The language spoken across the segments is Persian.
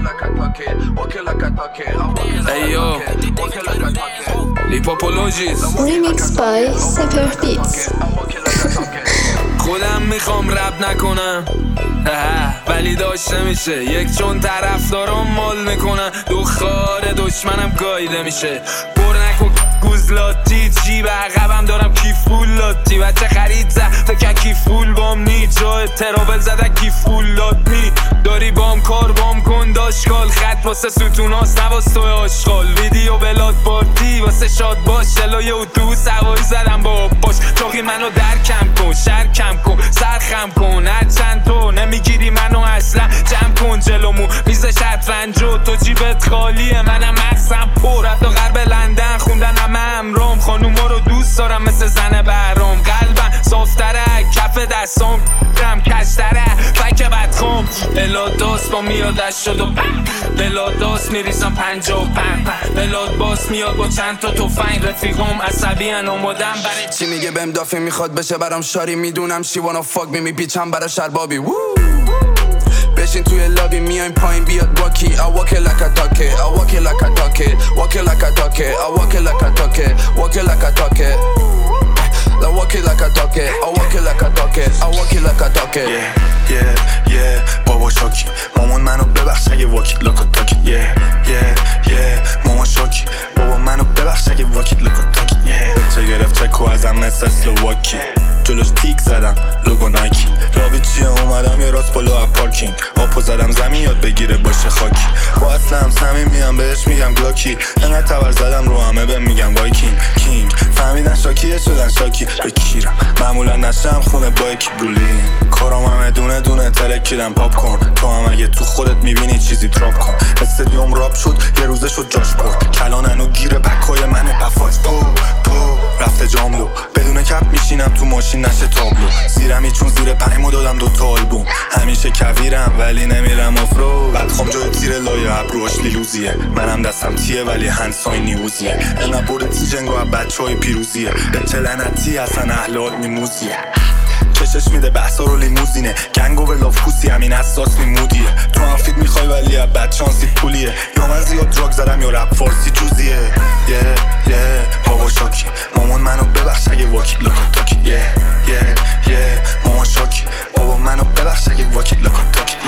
Ayo, Lipopologis Remix by Sefer Beats. خودم میخوام رپ نکنم ولی داشته میشه یک چون طرفدارم مال میکنن دختر دشمنم گاییده میشه بر نکن گوزلاتی جیب عقبم دارم کیفولاتی بچه خرید زد فکر کیفول بام نی جای ترابل زده کیفولات نی داری بام کار بام کن داشکال خط واسه ستوناست نواز توی آشغال ویدیو بلاد پارتی واسه شاد باش جلوی اتوبوس هوایی زدم با باش چاقی منو در کم کن شر کم کن سر خم کن هر چند تو نمیگیری منو اصلا جمع کن جلومو میز شطرنج و تو جیبت خالیه منم مغزم پر حتی غرب لندن خوندن همه امرام خانوما رو دوست دارم مثل زن بهرام قلبم صافتره کف دستام رم کشتره فک بدخام بلاداست با میادش شد و بلاداست میریزم 55 بلاد باس میاد با چند تا تفنگ رفیقام عصبی ان آمادم برای چی میگه بهم دافی میخواد بشه برام شاری میدونم she wanna fuck me میپیچم برا شربابی بشین توی لابی میایم پایین بیاد واکی I walk it like I talk it I walk it like I talk it walk it like I talk it I walk it like I talk it walk it like I talk it I walk it like I talk it I walk it like I talk it I walk it like I talk it yeah بابا شاکی مامان منو ببخش اگه واکی like I talk it yeah مامان شاکی بابا منو ببخش اگه واکی like I talk it چه گرفت چکو ازم مثل سلواکی جلوش تیک زدم لوگو نایکی رابی چیه اومدم یه راست بالا پارکینگ آپو زدم زمین یاد بگیره باشه خاکی با اصلم صمیمیم بهش میگم گلاکی انقدر تبر زدم رو همه بهم میگم وایکینگ کینگ فهمیدن شاکیه شدن شاکی بکیرم معمولا نشم خونه بایکی برولین کارام همه دونه دونه ترکیدم پاپ کن تو هم اگه تو خودت میبینی چیزی تراپ کن استادیوم راب شد یه روزه شد جاش پرد کلاننو گیره بکای منه بفاز تو رفته جاملو بدون کپ میشینم تو ماشین نشه تابلو زیرمی چون زیر پایمو دادم دو تا آلبوم همیشه کویرم ولی نمیرم آفرو بدخوام جای تیر لایه ابروش لیلوزیه منم دستم تیه ولی هنسای نیوزیه انا برد تی جنگو بچهای پیروزیه به چلنتی اصلا اهلات میموزیه کشش میده بحثا رو لیموزینه گنگو به لافکوسی همین اساس میمودیه تو هم فیت میخوای ولی بد شانسی پولیه یا من زیاد دراگ زدم یا رپ فارسی جوزیه بابا شاکی مامان منو ببخش اگه واکی لکن تاکی مامان شاکی بابا منو ببخش اگه واکی لکن تاکی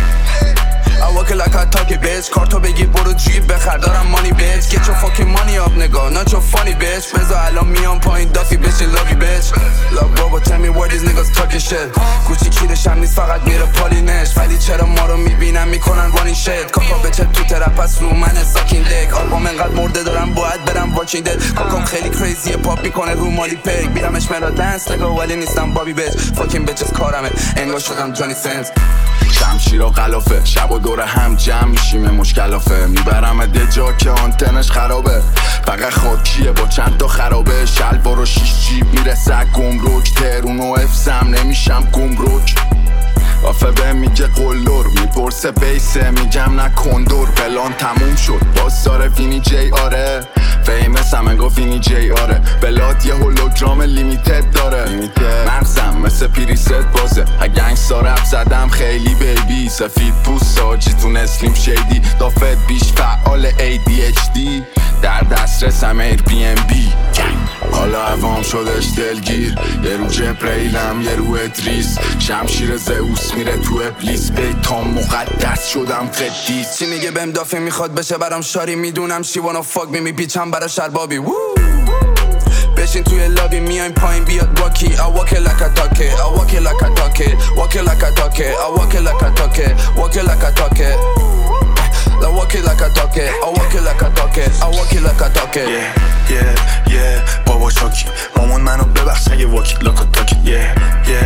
I walk it like I talk it bitch کارتو بگیر برو جیب بخر دارم مانی bitch Get your fucking money up nigga not your funny bitch بذار الان میام پایین دافی بشین love you bitch Love baba tell me where these niggas talking shit کوچی کیرش هم نیست فقط میره پالینش ولی چرا ما رو میبینن میکنن وانی شit کاکا بچه تو ترپ پس رو منه ساکین دک آلبوم انقدر مرده دارم باید برم واچینگ دد کاکام خیلی کریزیه پاپ میکنه رو مالی پیک بیرمش مرا دنس نگا ولی نیستم بابی bitch fucking bitches کارمه انگار شدم جانی سنس شمشیر و غلافه شب و دور هم جمع میشیم مشکلافه میبرم ده جا که آنتنش خرابه فقط خاکیه با چند تا خرابه شلوار و شیش جیب میرسه گمرک ترون و افسم نمیشم گمرک آفه به میگه قلور میپرسه بیسه میگم نه کندور پلان تموم شد باز داره فینی جی آره فیمس همه گو فینی جی آره بلاد یه هولوگرام لیمیتد داره مغزم مثل پریست بازه گنگستا رپ زدم خیلی بیبی سفید پوست ساجی تو نسلیم شیدی دافت بیش فعال ADHD در دسترسم Airbnb حالا عوام شدش دلگیر یه رو جبریلم یه رو ادریس شمشیر زئوس میره تو ابلیس بیتام مقدس شدم قدیس چی میگه بهم دافی میخواد بشه برام شاری میدونم she wanna fuck me میپیچم برا شربابی بشین توی لابی میایم پایین بیاد واکی I walk it like I talk it I walk it like I talk it walk it like I talk it I walk it like I talk it walk it like I talk it I walk it like I talk it I walk it like I talk it I walk it like I talk it بابا شاکی مامان منو ببخش اگه واکی like I talk it